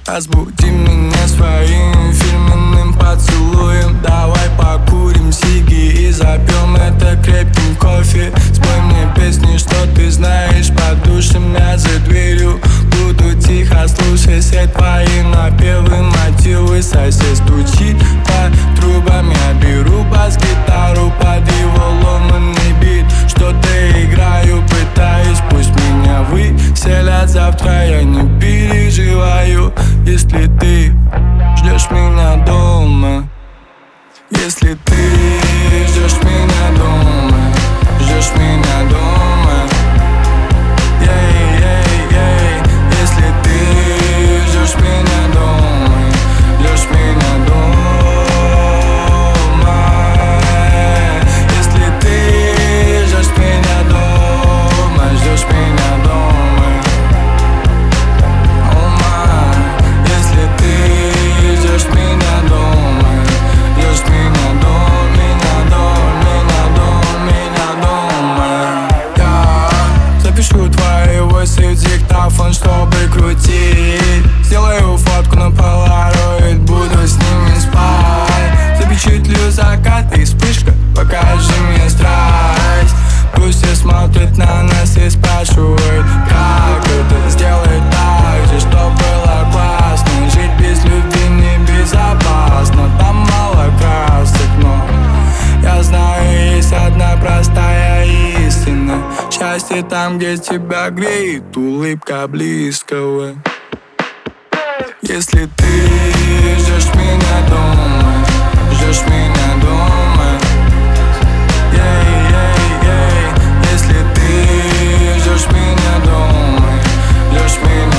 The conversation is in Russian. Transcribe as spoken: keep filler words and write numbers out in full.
Разбуди меня своим фирменным поцелуем. Давай покурим сиги и запьем это крепким кофе. Спой мне песни, что ты знаешь, подушим я за дверью. Буду тихо слушать все твои напевы, мотивы. Сосед стучит по трубам, я беру бас-гитару под его ломанный бит. Что-то играю, пытаюсь, пусть меня выселят завтра, я не переживаю. Если ты ждешь меня дома, если ты ждешь меня дома, ждешь меня дома, ей, ей, ей. Если ты ждешь меня дома, ждешь меня дома, если ты ждешь меня дома, ждешь меня дома. Диктофон, чтобы крутить. Сделаю фотку на полароид, буду с ними спать. Запечатлю закат и вспышка, покажи мне страсть. Пусть все смотрят на нас и спрашивают, как это сделать так же, чтоб было классно. Жить без любви небезопасно, там мало красок, но я знаю, есть одна простая истина. Счастье там, где тебя греет улыбка близкого. Если ты ждешь меня дома, ждешь меня дома, ей, ей, ей. Если ты ждешь меня дома, ждешь меня